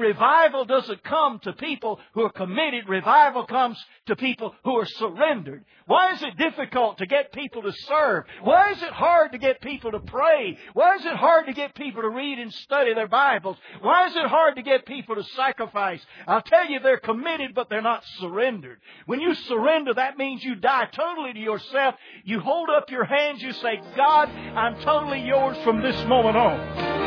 Revival doesn't come to people who are committed. Revival comes to people who are surrendered. Why is it difficult to get people to serve? Why is it hard to get people to pray? Why is it hard to get people to read and study their Bibles? Why is it hard to get people to sacrifice? I'll tell you, they're committed, but they're not surrendered. When you surrender, that means you die totally to yourself. You hold up your hands, you say, God, I'm totally yours from this moment on.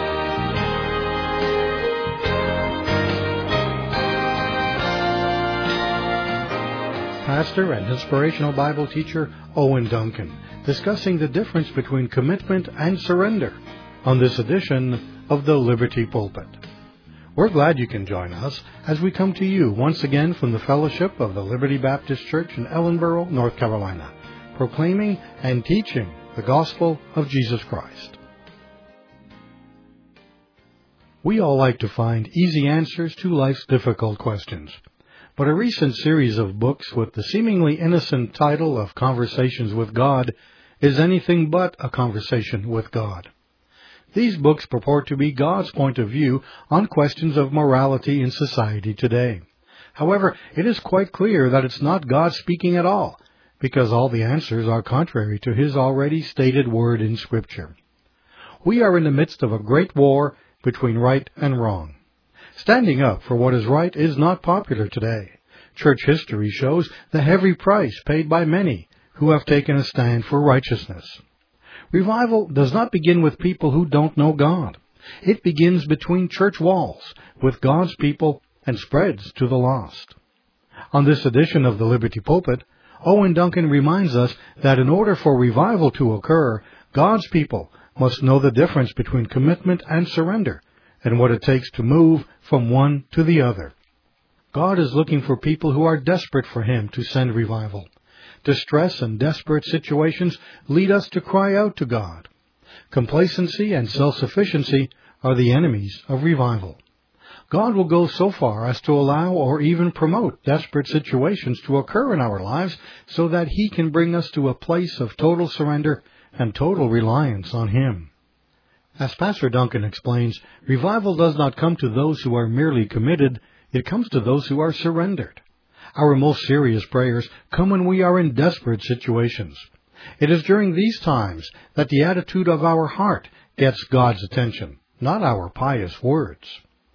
Pastor and inspirational Bible teacher Owen Duncan, discussing the difference between commitment and surrender on this edition of the Liberty Pulpit. We're glad you can join us as we come to you once again from the fellowship of the Liberty Baptist Church in Ellenboro, North Carolina, proclaiming and teaching the gospel of Jesus Christ. We all like to find easy answers to life's difficult questions. But a recent series of books with the seemingly innocent title of Conversations with God is anything but a conversation with God. These books purport to be God's point of view on questions of morality in society today. However, it is quite clear that it's not God speaking at all, because all the answers are contrary to His already stated word in Scripture. We are in the midst of a great war between right and wrong. Standing up for what is right is not popular today. Church history shows the heavy price paid by many who have taken a stand for righteousness. Revival does not begin with people who don't know God. It begins between church walls with God's people and spreads to the lost. On this edition of the Liberty Pulpit, Owen Duncan reminds us that in order for revival to occur, God's people must know the difference between commitment and surrender, and what it takes to move from one to the other. God is looking for people who are desperate for Him to send revival. Distress and desperate situations lead us to cry out to God. Complacency and self-sufficiency are the enemies of revival. God will go so far as to allow or even promote desperate situations to occur in our lives so that He can bring us to a place of total surrender and total reliance on Him. As Pastor Duncan explains, revival does not come to those who are merely committed, it comes to those who are surrendered. Our most serious prayers come when we are in desperate situations. It is during these times that the attitude of our heart gets God's attention, not our pious words.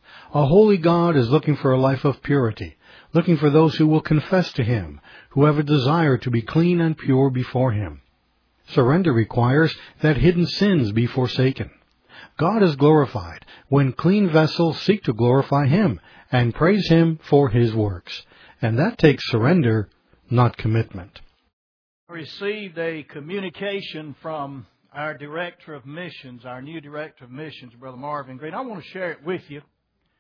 A holy God is looking for a life of purity, looking for those who will confess to Him, who have a desire to be clean and pure before Him. Surrender requires that hidden sins be forsaken. God is glorified when clean vessels seek to glorify Him and praise Him for His works. And that takes surrender, not commitment. I received a communication from our Director of Missions, our new Director of Missions, Brother Marvin Green. I want to share it with you.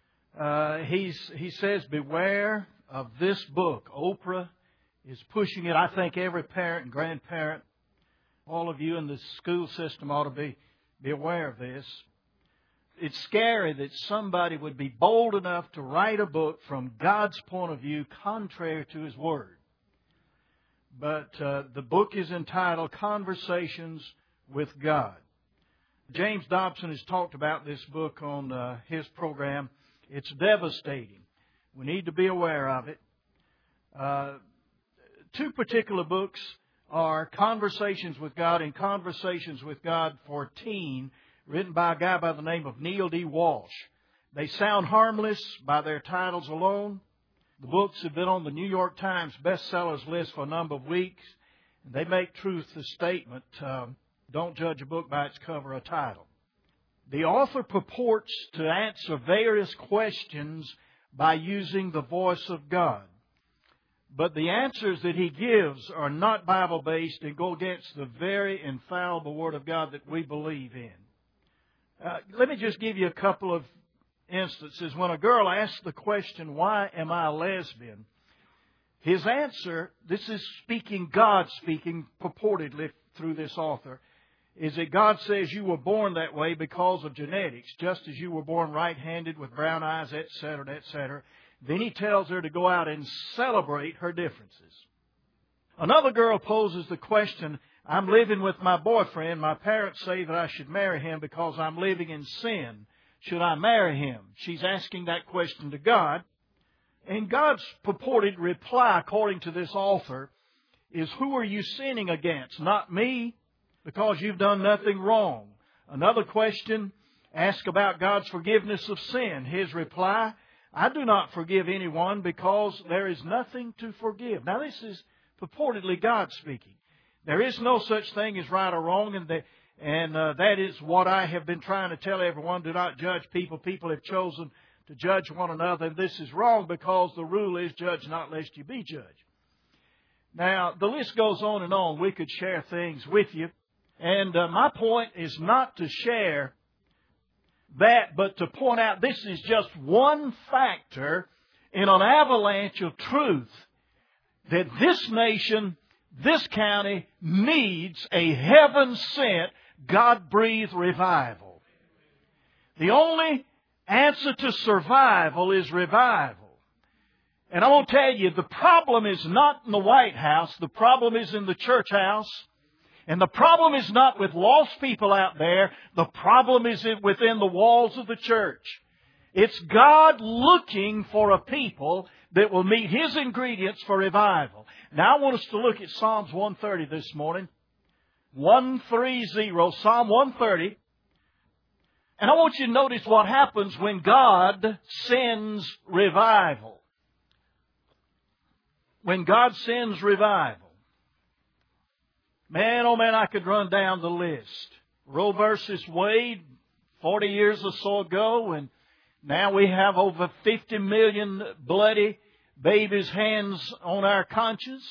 He says, beware of this book. Oprah is pushing it. I think every parent and grandparent, all of you in the school system ought to be aware of this. It's scary that somebody would be bold enough to write a book from God's point of view contrary to His Word. But the book is entitled Conversations with God. James Dobson has talked about this book on his program. It's devastating. We need to be aware of it. Two particular books are Conversations with God and Conversations with God for Teen, written by a guy by the name of Neil D. Walsh. They sound harmless by their titles alone. The books have been on the New York Times bestsellers list for a number of weeks. They make truth the statement, don't judge a book by its cover or title. The author purports to answer various questions by using the voice of God. But the answers that he gives are not Bible-based and go against the very infallible Word of God that we believe in. Let me just give you a couple of instances. When a girl asks the question, why am I a lesbian? His answer, this is God speaking purportedly through this author, is that God says you were born that way because of genetics, just as you were born right-handed with brown eyes, etc., etc. Then he tells her to go out and celebrate her differences. Another girl poses the question, I'm living with my boyfriend. My parents say that I should marry him because I'm living in sin. should I marry him? She's asking that question to God. And God's purported reply, according to this author, is, who are you sinning against? Not me, because you've done nothing wrong. Another question, ask about God's forgiveness of sin. His reply, I do not forgive anyone because there is nothing to forgive. Now this is purportedly God speaking. There is no such thing as right or wrong, and that is what I have been trying to tell everyone. Do not judge people. People have chosen to judge one another, and this is wrong because the rule is judge not lest you be judged. Now, the list goes on and on. We could share things with you. And my point is not to share that, but to point out this is just one factor in an avalanche of truth that this nation, this county, needs a heaven-sent, God-breathed revival. The only answer to survival is revival. And I want to tell you, the problem is not in the White House. The problem is in the church house. And the problem is not with lost people out there. The problem is within the walls of the church. It's God looking for a people that will meet His ingredients for revival. Now I want us to look at Psalms 130 this morning. 130, Psalm 130. And I want you to notice what happens when God sends revival. When God sends revival. Man, oh man, I could run down the list. Roe versus Wade, 40 years or so ago, and now we have over 50 million bloody babies' hands on our conscience.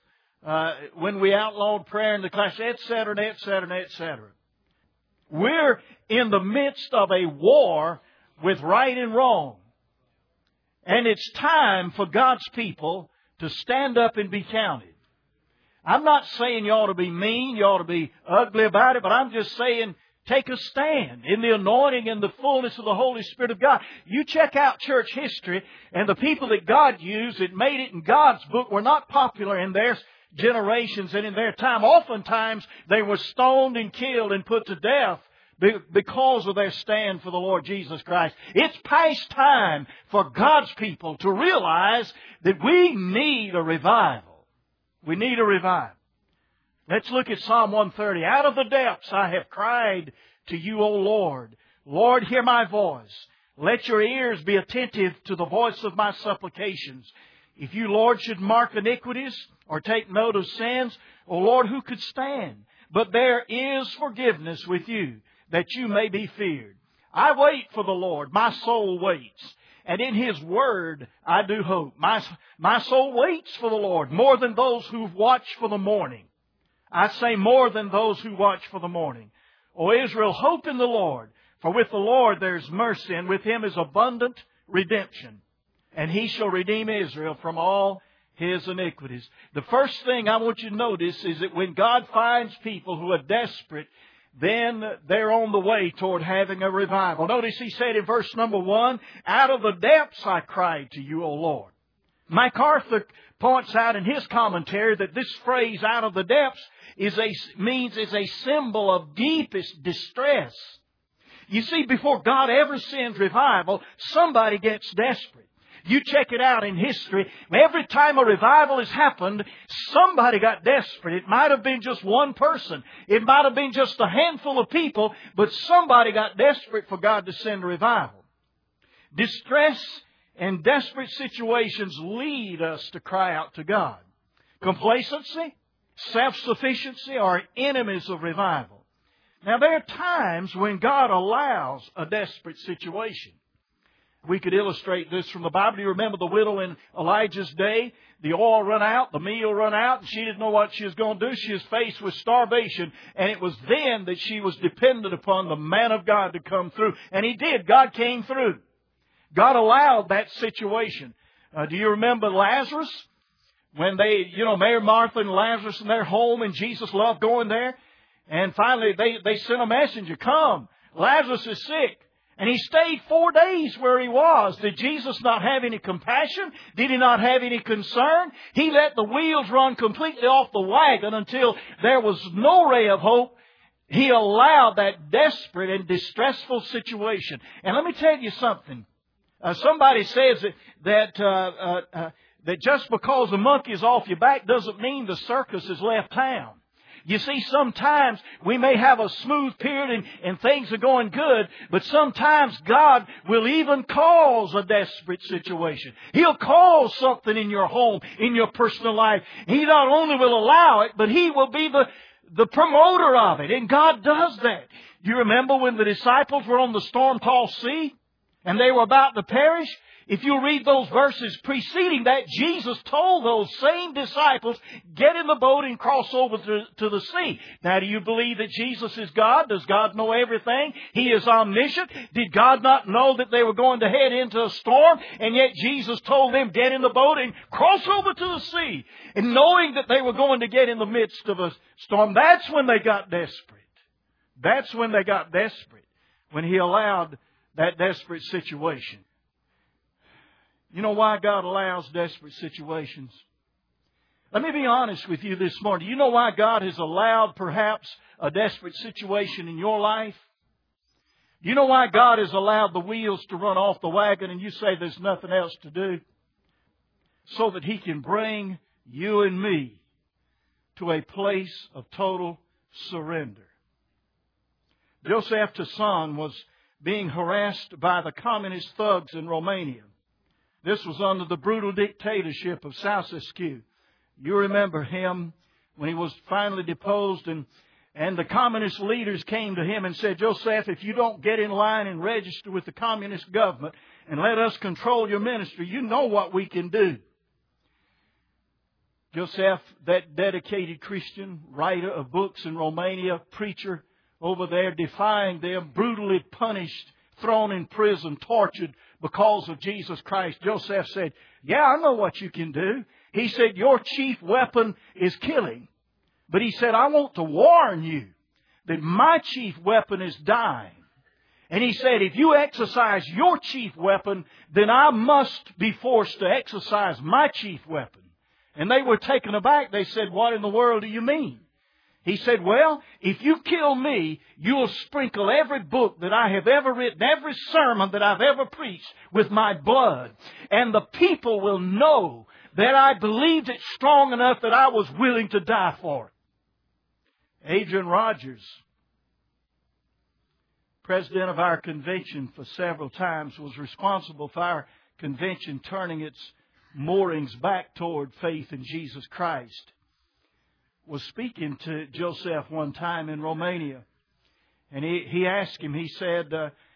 When we outlawed prayer in the class, etc., etc., etc. We're in the midst of a war with right and wrong. And it's time for God's people to stand up and be counted. I'm not saying you ought to be mean, you ought to be ugly about it, but I'm just saying take a stand in the anointing and the fullness of the Holy Spirit of God. You check out church history, and the people that God used that made it in God's book were not popular in their generations and in their time. Oftentimes they were stoned and killed and put to death because of their stand for the Lord Jesus Christ. It's past time for God's people to realize that we need a revival. We need a revival. Let's look at Psalm 130. Out of the depths I have cried to you, O Lord. Lord, hear my voice. Let your ears be attentive to the voice of my supplications. If you, Lord, should mark iniquities or take note of sins, O Lord, who could stand? But there is forgiveness with you, that you may be feared. I wait for the Lord. My soul waits. And in His Word I do hope. My soul waits for the Lord more than those who watch for the morning. I say more than those who watch for the morning. O Israel, hope in the Lord. For with the Lord there is mercy, and with Him is abundant redemption. And He shall redeem Israel from all his iniquities. The first thing I want you to notice is that when God finds people who are desperate, then they're on the way toward having a revival. Notice He said in verse number 1, out of the depths I cried to you, O Lord. MacArthur points out in his commentary that this phrase, out of the depths, is a symbol of deepest distress. You see, before God ever sends revival, somebody gets desperate. You check it out in history. Every time a revival has happened, somebody got desperate. It might have been just one person. It might have been just a handful of people, but somebody got desperate for God to send a revival. Distress and desperate situations lead us to cry out to God. Complacency, self-sufficiency are enemies of revival. Now, there are times when God allows a desperate situation. We could illustrate this from the Bible. You remember the widow in Elijah's day? The oil run out, the meal run out, and she didn't know what she was going to do. She was faced with starvation, and it was then that she was dependent upon the man of God to come through. And He did. God came through. God allowed that situation. Do you remember Lazarus? When Mary, Martha, and Lazarus in their home, and Jesus loved going there. And finally, they sent a messenger, come, Lazarus is sick. And he stayed 4 days where he was. Did Jesus not have any compassion? Did He not have any concern? He let the wheels run completely off the wagon until there was no ray of hope. He allowed that desperate and distressful situation. And let me tell you something. Somebody says that just because the monkey's off your back doesn't mean the circus has left town. You see, sometimes we may have a smooth period and things are going good, but sometimes God will even cause a desperate situation. He'll cause something in your home, in your personal life. He not only will allow it, but He will be the promoter of it. And God does that. You remember when the disciples were on the storm-tossed sea and they were about to perish? If you read those verses preceding that, Jesus told those same disciples, get in the boat and cross over to the sea. Now, do you believe that Jesus is God? Does God know everything? He is omniscient. Did God not know that they were going to head into a storm? And yet Jesus told them, get in the boat and cross over to the sea. And knowing that they were going to get in the midst of a storm, that's when they got desperate. That's when they got desperate. When He allowed that desperate situation. You know why God allows desperate situations? Let me be honest with you this morning. Do you know why God has allowed perhaps a desperate situation in your life? Do you know why God has allowed the wheels to run off the wagon and you say there's nothing else to do? So that He can bring you and me to a place of total surrender. Joseph Tson was being harassed by the communist thugs in Romania. This was under the brutal dictatorship of Ceausescu. You remember him when he was finally deposed, and the communist leaders came to him and said, Joseph, if you don't get in line and register with the communist government and let us control your ministry, you know what we can do. Joseph, that dedicated Christian, writer of books in Romania, preacher over there, defying them, brutally punished, thrown in prison, tortured because of Jesus Christ. Joseph said, yeah, I know what you can do. He said, your chief weapon is killing. But he said, I want to warn you that my chief weapon is dying. And he said, if you exercise your chief weapon, then I must be forced to exercise my chief weapon. And they were taken aback. They said, what in the world do you mean? He said, well, if you kill me, you'll sprinkle every book that I have ever written, every sermon that I've ever preached with my blood. And the people will know that I believed it strong enough that I was willing to die for it. Adrian Rogers, president of our convention for several times, was responsible for our convention turning its moorings back toward faith in Jesus Christ. Was speaking to Joseph one time in Romania. And he asked him, he said,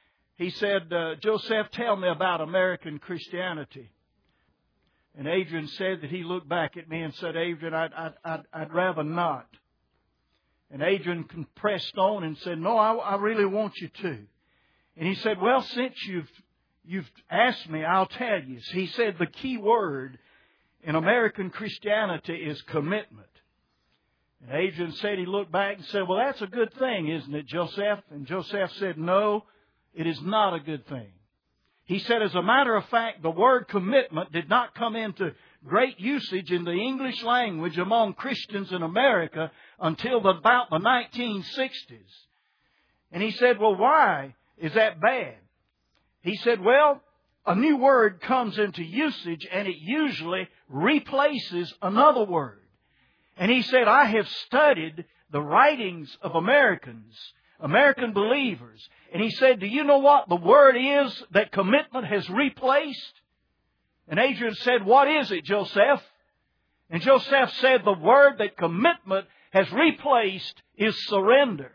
Joseph, tell me about American Christianity. And Adrian said that he looked back at me and said, Adrian, I'd rather not. And Adrian pressed on and said, no, I really want you to. And he said, well, since you've asked me, I'll tell you. He said the key word in American Christianity is commitment. And Adrian said, he looked back and said, well, that's a good thing, isn't it, Joseph? And Joseph said, no, it is not a good thing. He said, as a matter of fact, the word commitment did not come into great usage in the English language among Christians in America until about the 1960s. And he said, well, why is that bad? He said, well, a new word comes into usage and it usually replaces another word. And he said, I have studied the writings of American believers. And he said, do you know what the word is that commitment has replaced? And Adrian said, what is it, Joseph? And Joseph said, the word that commitment has replaced is surrender.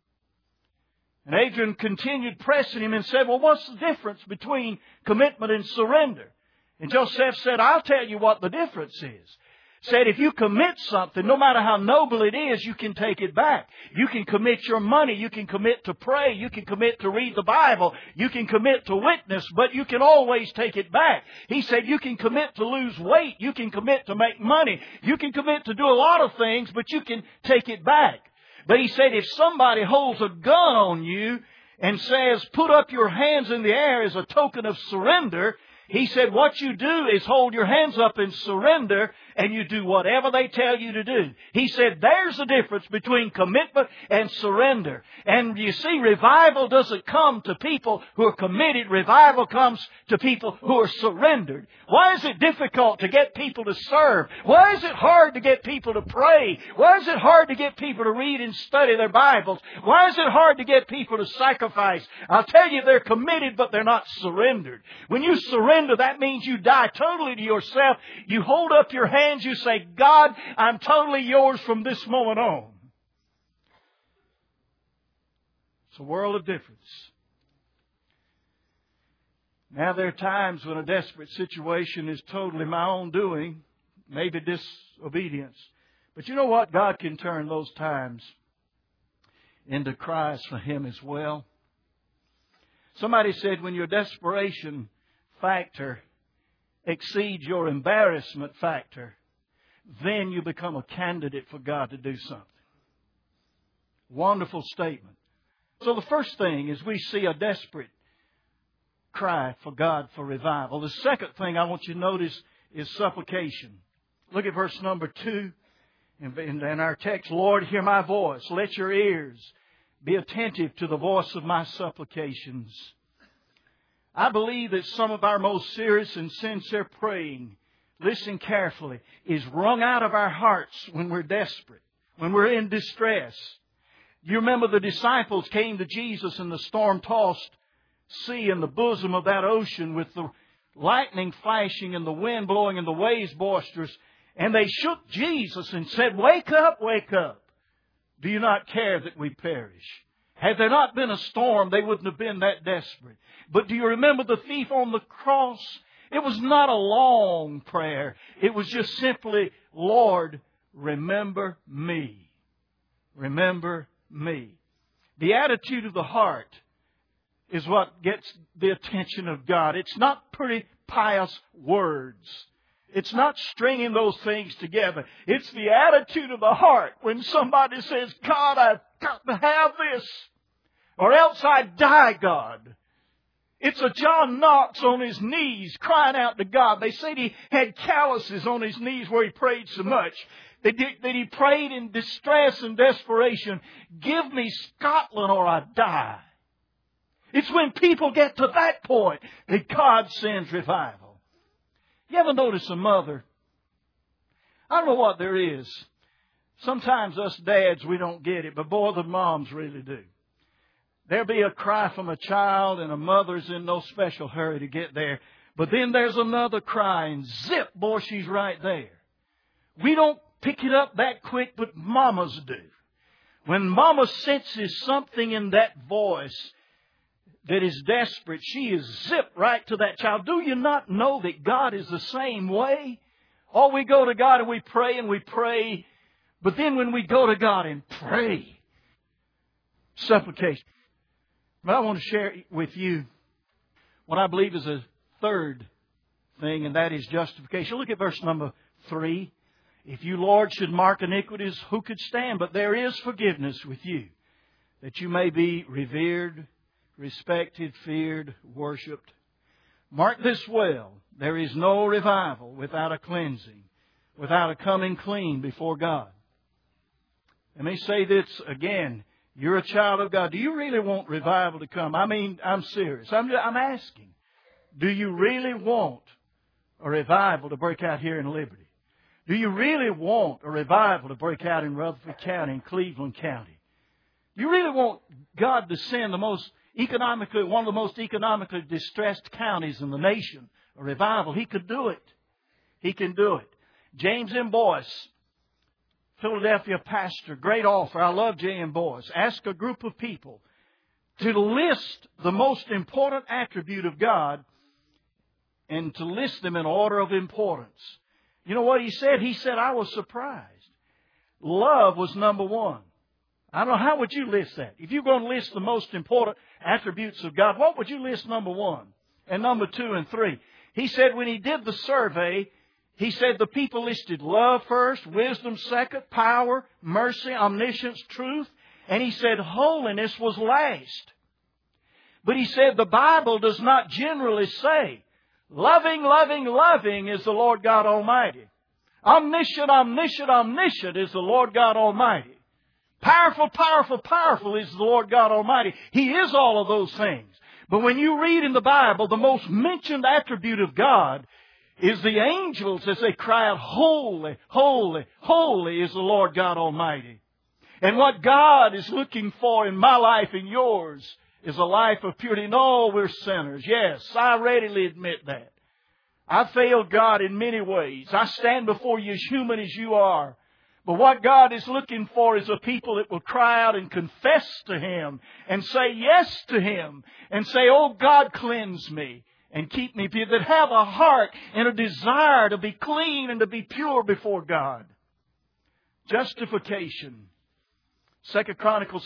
And Adrian continued pressing him and said, well, what's the difference between commitment and surrender? And Joseph said, I'll tell you what the difference is. Said if you commit something, no matter how noble it is, you can take it back. You can commit your money. You can commit to pray. You can commit to read the Bible. You can commit to witness, but you can always take it back. He said you can commit to lose weight. You can commit to make money. You can commit to do a lot of things, but you can take it back. But he said if somebody holds a gun on you and says, put up your hands in the air as a token of surrender, he said what you do is hold your hands up in surrender, and you do whatever they tell you to do. He said there's the difference between commitment and surrender. And you see, revival doesn't come to people who are committed. Revival comes to people who are surrendered. Why is it difficult to get people to serve? Why is it hard to get people to pray? Why is it hard to get people to read and study their Bibles? Why is it hard to get people to sacrifice? I'll tell you, they're committed, but they're not surrendered. When you surrender, that means you die totally to yourself. You hold up your hands, you say, God, I'm totally yours from this moment on. It's a world of difference. Now there are times when a desperate situation is totally my own doing, maybe disobedience. But you know what? God can turn those times into cries for Him as well. Somebody said when your desperation factor exceeds your embarrassment factor, then you become a candidate for God to do something. Wonderful statement. So the first thing is we see a desperate cry for God for revival. The second thing I want you to notice is supplication. Look at verse number 2 in our text. Lord, hear my voice. Let your ears be attentive to the voice of my supplications. I believe that some of our most serious and sincere praying, listen carefully, is wrung out of our hearts when we're desperate, when we're in distress. You remember the disciples came to Jesus in the storm-tossed sea in the bosom of that ocean with the lightning flashing and the wind blowing and the waves boisterous. And they shook Jesus and said, wake up, wake up. Do you not care that we perish? Had there not been a storm, they wouldn't have been that desperate. But do you remember the thief on the cross? It was not a long prayer. It was just simply, Lord, remember me. Remember me. The attitude of the heart is what gets the attention of God. It's not pretty pious words. It's not stringing those things together. It's the attitude of the heart when somebody says, God, I've got to have this, or else I die, God. It's a John Knox on his knees crying out to God. They said he had calluses on his knees where he prayed so much that he prayed in distress and desperation, give me Scotland or I die. It's when people get to that point that God sends revival. You ever notice a mother? I don't know what there is. Sometimes us dads, we don't get it, but boy, the moms really do. There'll be a cry from a child and a mother's in no special hurry to get there. But then there's another cry and zip, boy, she's right there. We don't pick it up that quick, but mamas do. When mama senses something in that voice that is desperate, she is zipped right to that child. Do you not know that God is the same way? Oh, we go to God and we pray, but then when we go to God and pray, supplication. But I want to share with you what I believe is a third thing, and that is justification. Look at verse number 3. If you, Lord, should mark iniquities, who could stand? But there is forgiveness with you, that you may be revered, respected, feared, worshipped. Mark this well. There is no revival without a cleansing, without a coming clean before God. Let me say this again. You're a child of God. Do you really want revival to come? I mean, I'm serious. I'm asking. Do you really want a revival to break out here in Liberty? Do you really want a revival to break out in Rutherford County and Cleveland County? Do you really want God to send one of the most economically distressed counties in the nation, a revival? He could do it. He can do it. James M. Boyce, Philadelphia pastor, great author. I love J.M. Boyce. Ask a group of people to list the most important attribute of God and to list them in order of importance. You know what he said? He said, I was surprised. Love was number one. I don't know, how would you list that? If you're going to list the most important attributes of God, what would you list number one and number 2 and 3? He said when he did the survey, he said the people listed love first, wisdom second, power, mercy, omniscience, truth. And he said holiness was last. But he said the Bible does not generally say, loving, loving, loving is the Lord God Almighty. Omniscient, omniscient, omniscient is the Lord God Almighty. Powerful, powerful, powerful is the Lord God Almighty. He is all of those things. But when you read in the Bible, the most mentioned attribute of God is the angels as they cry out, holy, holy, holy is the Lord God Almighty. And what God is looking for in my life and yours is a life of purity. No, we're sinners. Yes, I readily admit that. I failed God in many ways. I stand before you as human as you are. But what God is looking for is a people that will cry out and confess to Him and say yes to Him and say, oh God, cleanse me and keep me pure. That have a heart and a desire to be clean and to be pure before God. Justification. 2 Chronicles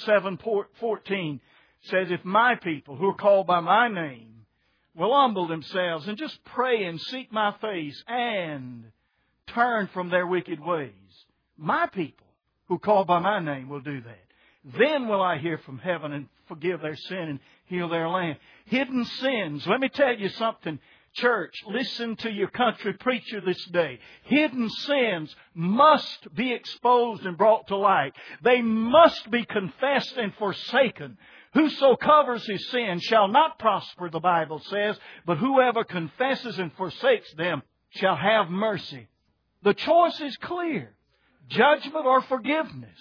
7:14 says, if my people who are called by my name will humble themselves and just pray and seek my face and turn from their wicked ways, my people who call by my name will do that. Then will I hear from heaven and forgive their sin and heal their land. Hidden sins. Let me tell you something, church. Listen to your country preacher this day. Hidden sins must be exposed and brought to light. They must be confessed and forsaken. Whoso covers his sin shall not prosper, the Bible says, but whoever confesses and forsakes them shall have mercy. The choice is clear. Judgment or forgiveness.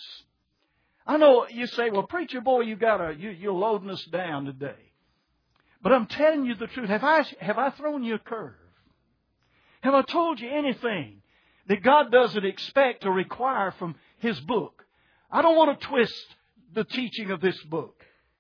I know you say, well, preacher boy, you're loading us down today. But I'm telling you the truth. Have I thrown you a curve? Have I told you anything that God doesn't expect or require from His book? I don't want to twist the teaching of this book.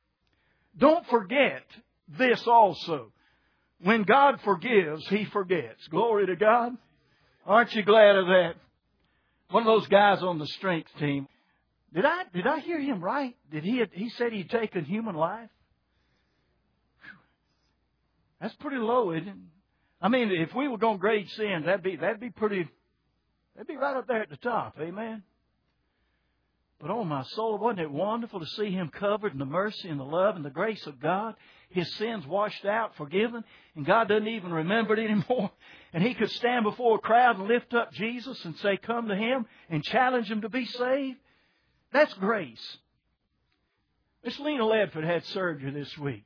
Don't forget this also. When God forgives, He forgets. Glory to God. Aren't you glad of that? One of those guys on the strength team. Did I hear him right? He said he'd taken human life? That's pretty low, isn't it? I mean, if we were going to grade sin, that'd be right up there at the top. Amen. But oh my soul, wasn't it wonderful to see him covered in the mercy and the love and the grace of God? His sins washed out, forgiven, and God doesn't even remember it anymore. And he could stand before a crowd and lift up Jesus and say, come to Him, and challenge him to be saved. That's grace. Miss Lena Ledford had surgery this week.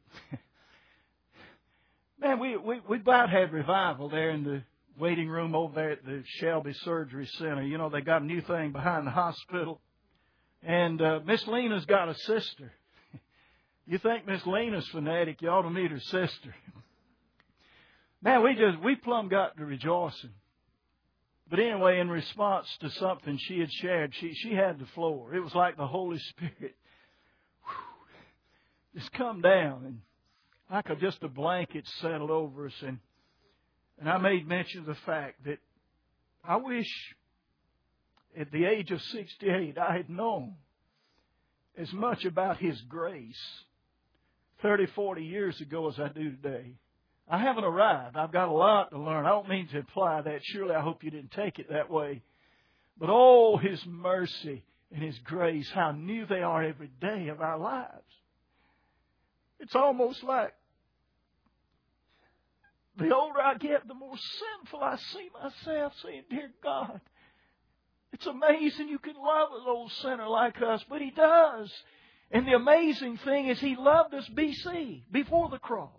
Man, we about had revival there in the waiting room over there at the Shelby Surgery Center. You know, they got a new thing behind the hospital. And Miss Lena's got a sister. You think Miss Lena's fanatic, you ought to meet her sister. Man, we plumb got to rejoicing. But anyway, in response to something she had shared, she had the floor. It was like the Holy Spirit just come down and like just a blanket settled over us. And I made mention of the fact that I wish at the age of 68 I had known as much about His grace 30, 40 years ago as I do today. I haven't arrived. I've got a lot to learn. I don't mean to imply that. Surely I hope you didn't take it that way. But oh, His mercy and His grace, how new they are every day of our lives. It's almost like the older I get, the more sinful I see myself, saying, dear God, it's amazing you can love an old sinner like us, but He does. And the amazing thing is He loved us BC, before the cross.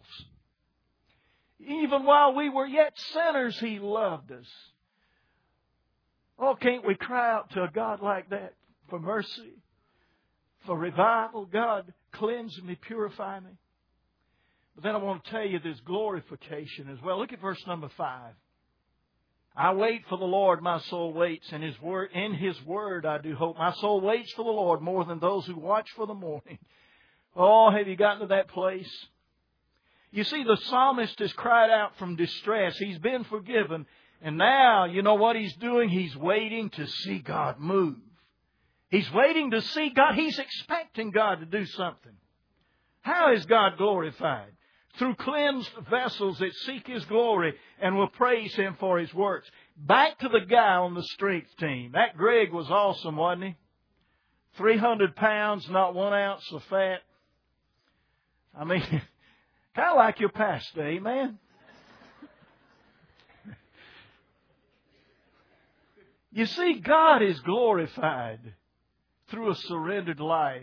Even while we were yet sinners, He loved us. Oh, can't we cry out to a God like that for mercy, for revival? God, cleanse me, purify me. But then I want to tell you there's glorification as well. Look at verse number 5. I wait for the Lord, my soul waits, and in His word I do hope. My soul waits for the Lord more than those who watch for the morning. Oh, have you gotten to that place? You see, the psalmist has cried out from distress. He's been forgiven. And now, you know what he's doing? He's waiting to see God move. He's waiting to see God. He's expecting God to do something. How is God glorified? Through cleansed vessels that seek His glory and will praise Him for His works. Back to the guy on the strength team. That Greg was awesome, wasn't he? 300 pounds, not 1 ounce of fat. I mean, kind of like your pastor, amen? You see, God is glorified through a surrendered life.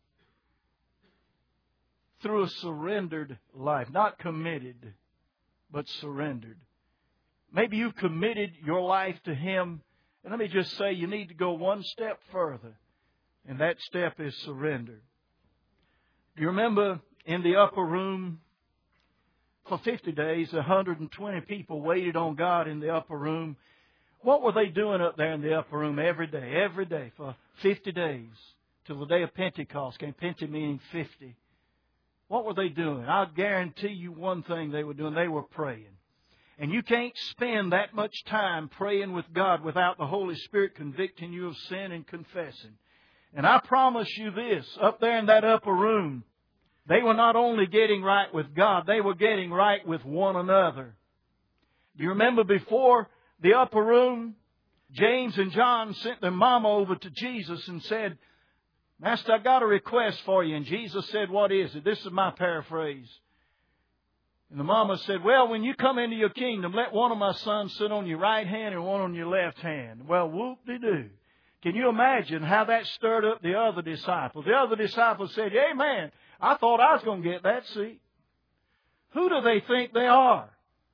Through a surrendered life. Not committed, but surrendered. Maybe you've committed your life to Him. And let me just say, you need to go one step further. And that step is surrender. Do you remember in the upper room, for 50 days, 120 people waited on God in the upper room. What were they doing up there in the upper room every day, for 50 days, till the day of Pentecost came, Pente meaning 50. What were they doing? I'll guarantee you one thing they were doing. They were praying. And you can't spend that much time praying with God without the Holy Spirit convicting you of sin and confessing. And I promise you this, up there in that upper room, they were not only getting right with God, they were getting right with one another. Do you remember before the upper room, James and John sent their mama over to Jesus and said, Master, I got a request for you. And Jesus said, what is it? This is my paraphrase. And the mama said, well, when you come into your kingdom, let one of my sons sit on your right hand and one on your left hand. Well, whoop-de-doo. Can you imagine how that stirred up the other disciples? The other disciples said, amen, I thought I was going to get that seat. Who do they think they are?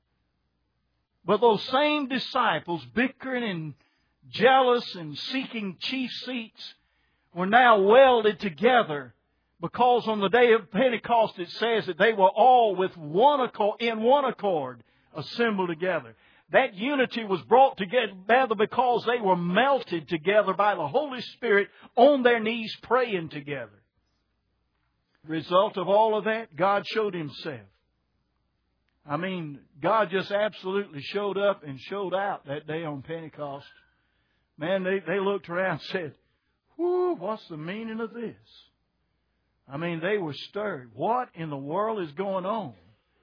But those same disciples, bickering and jealous and seeking chief seats, were now welded together, because on the day of Pentecost it says that they were all with one accord, in one accord, assembled together. That unity was brought together because they were melted together by the Holy Spirit on their knees praying together. Result of all of that, God showed Himself. I mean, God just absolutely showed up and showed out that day on Pentecost. Man, they looked around and said, whoo, what's the meaning of this? I mean, they were stirred. What in the world is going on?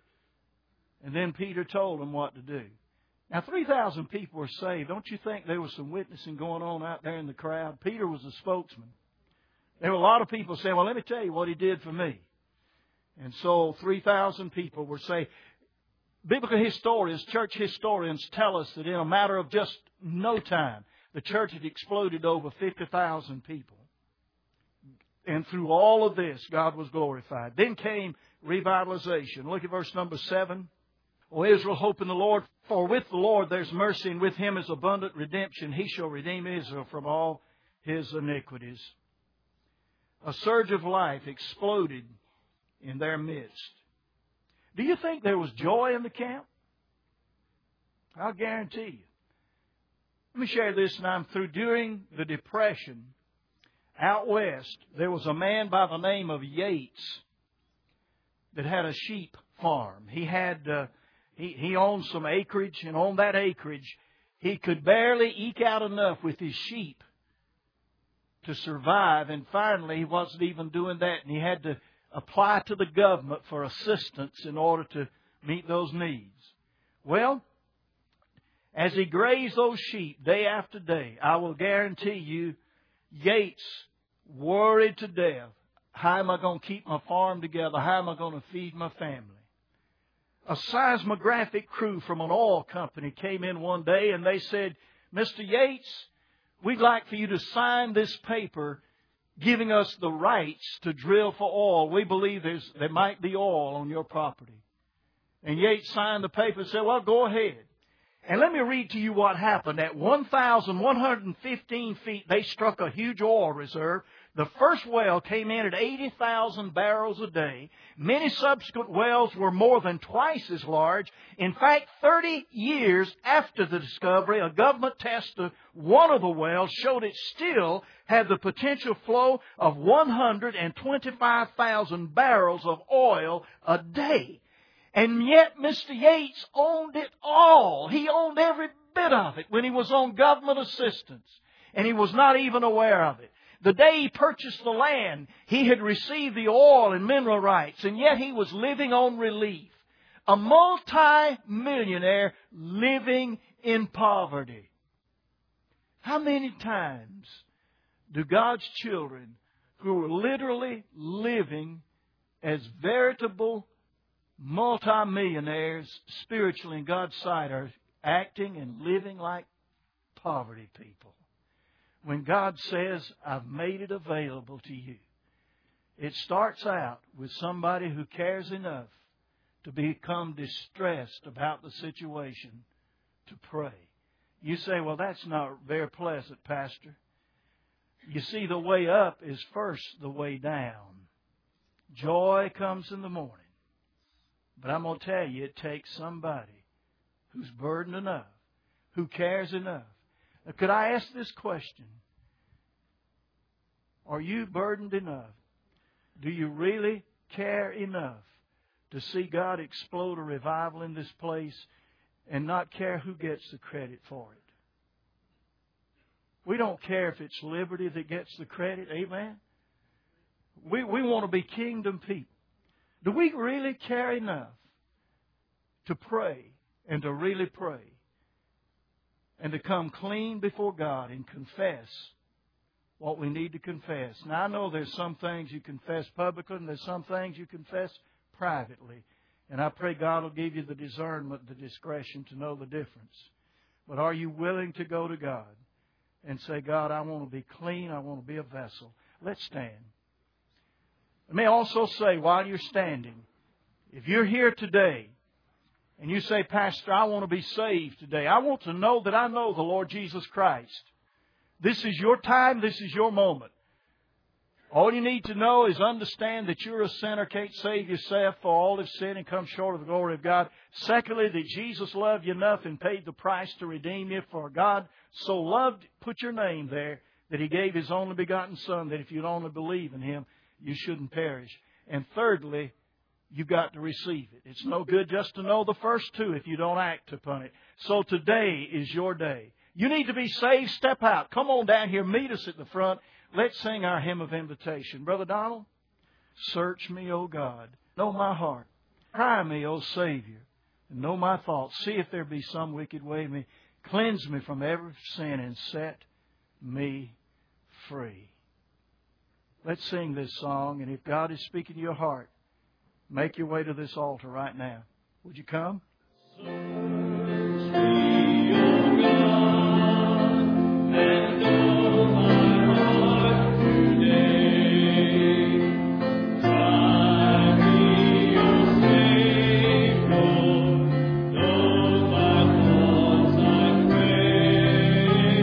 And then Peter told them what to do. Now, 3,000 people were saved. Don't you think there was some witnessing going on out there in the crowd? Peter was a spokesman. There were a lot of people saying, well, let me tell you what he did for me. And so 3,000 people were saved. Biblical historians, church historians tell us that in a matter of just no time, the church had exploded over 50,000 people. And through all of this, God was glorified. Then came revitalization. Look at verse number 7. O Israel, hope in the Lord, for with the Lord there's mercy, and with Him is abundant redemption. He shall redeem Israel from all his iniquities. A surge of life exploded in their midst. Do you think there was joy in the camp? I'll guarantee you. Let me share this now. During the Depression, out west, there was a man by the name of Yates that had a sheep farm. He owned some acreage, and on that acreage, he could barely eke out enough with his sheep to survive. And finally, he wasn't even doing that, and he had to apply to the government for assistance in order to meet those needs. Well, as he grazed those sheep day after day, I will guarantee you, Yates worried to death. How am I going to keep my farm together? How am I going to feed my family? A seismographic crew from an oil company came in one day and they said, Mr. Yates, we'd like for you to sign this paper giving us the rights to drill for oil. We believe there might be oil on your property. And Yates signed the paper and said, well, go ahead. And let me read to you what happened. At 1,115 feet, they struck a huge oil reserve. The first well came in at 80,000 barrels a day. Many subsequent wells were more than twice as large. In fact, 30 years after the discovery, a government test of one of the wells showed it still had the potential flow of 125,000 barrels of oil a day. And yet Mr. Yates owned it all. He owned every bit of it when he was on government assistance. And he was not even aware of it. The day he purchased the land, he had received the oil and mineral rights, and yet he was living on relief. A multi-millionaire living in poverty. How many times do God's children who are literally living as veritable multi-millionaires spiritually in God's sight are acting and living like poverty, people. When God says, I've made it available to you, it starts out with somebody who cares enough to become distressed about the situation to pray. You say, well, that's not very pleasant, Pastor. You see, the way up is first the way down. Joy comes in the morning. But I'm going to tell you, it takes somebody who's burdened enough, who cares enough. Now, could I ask this question? Are you burdened enough? Do you really care enough to see God explode a revival in this place and not care who gets the credit for it? We don't care if it's Liberty that gets the credit. Amen? We want to be kingdom people. Do we really care enough to pray and to really pray and to come clean before God and confess what we need to confess? Now, I know there's some things you confess publicly and there's some things you confess privately. And I pray God will give you the discernment, the discretion to know the difference. But are you willing to go to God and say, God, I want to be clean. I want to be a vessel. Let's stand. Let me also say, while you're standing, if you're here today and you say, Pastor, I want to be saved today. I want to know that I know the Lord Jesus Christ. This is your time. This is your moment. All you need to know is understand that you're a sinner, can't save yourself, for all have sinned and come short of the glory of God. Secondly, that Jesus loved you enough and paid the price to redeem you. For God so loved, put your name there, that He gave His only begotten Son, that if you'd only believe in Him, you shouldn't perish. And thirdly, you've got to receive it. It's no good just to know the first two if you don't act upon it. So today is your day. You need to be saved, step out. Come on down here, meet us at the front. Let's sing our hymn of invitation. Brother Donald, search me, O God. Know my heart. Try me, O Savior. And know my thoughts. See if there be some wicked way in me. Cleanse me from every sin and set me free. Let's sing this song. And if God is speaking to your heart, make your way to this altar right now. Would you come? Search me, O God, and know my heart today. Try me, O Savior, know my thoughts, I pray.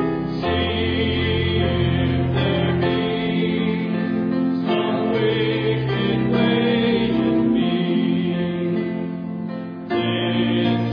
See if there be some wicked way in me. Cleanse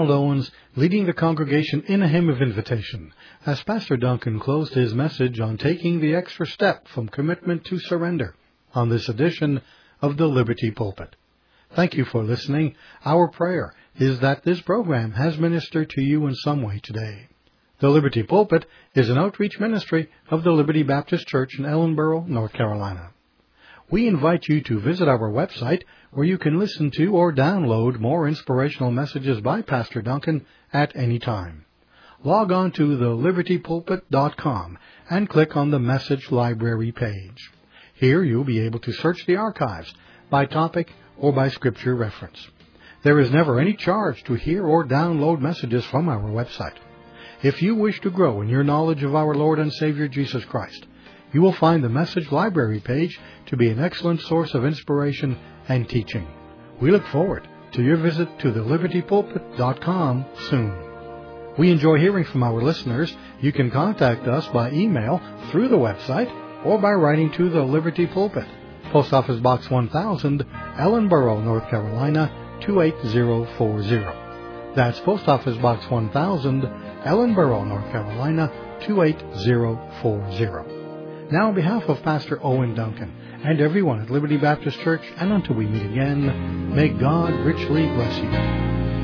Ronald Owens leading the congregation in a hymn of invitation as Pastor Duncan closed his message on taking the extra step from commitment to surrender on this edition of the Liberty Pulpit. Thank you for listening. Our prayer is that this program has ministered to you in some way today. The Liberty Pulpit is an outreach ministry of the Liberty Baptist Church in Ellenboro, North Carolina. We invite you to visit our website where you can listen to or download more inspirational messages by Pastor Duncan at any time. Log on to thelibertypulpit.com and click on the Message Library page. Here you'll be able to search the archives by topic or by scripture reference. There is never any charge to hear or download messages from our website. If you wish to grow in your knowledge of our Lord and Savior Jesus Christ, you will find the Message Library page to be an excellent source of inspiration and teaching. We look forward to your visit to thelibertypulpit.com soon. We enjoy hearing from our listeners. You can contact us by email through the website or by writing to the Liberty Pulpit, Post Office Box 1000, Ellenboro, North Carolina, 28040. That's Post Office Box 1000, Ellenboro, North Carolina, 28040. Now, on behalf of Pastor Owen Duncan and everyone at Liberty Baptist Church, and until we meet again, may God richly bless you.